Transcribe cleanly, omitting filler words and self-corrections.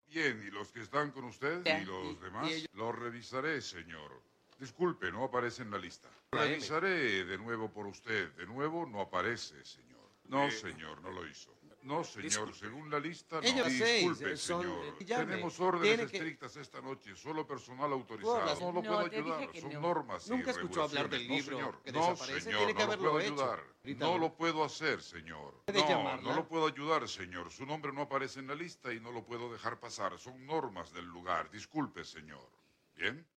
Bien, ¿y los que están con usted? Bien, ¿Y los y demás? ellos- Los revisaré, señor. Disculpe, no aparece en la lista. AM. Revisaré de nuevo por usted. De nuevo no aparece, señor. No, señor, no lo hizo. No, señor, Disculpe. según la lista, no. Ellos Disculpe, son, señor. llame. Tenemos órdenes Tiene que- estrictas esta noche. Solo personal Todas. autorizado. No lo No, puedo te dije ayudar. que Son no. normas y Nunca escuchó hablar del regulaciones. libro No, señor. que No, desaparece. señor, Tiene que no lo haberlo puedo hecho. ayudar. Ahorita No lo- lo puedo hacer, señor. ¿Puede No, llamarla? no lo puedo ayudar, señor. Su nombre no aparece en la lista y no lo puedo dejar pasar. Son normas del lugar. Disculpe, señor. ¿Bien?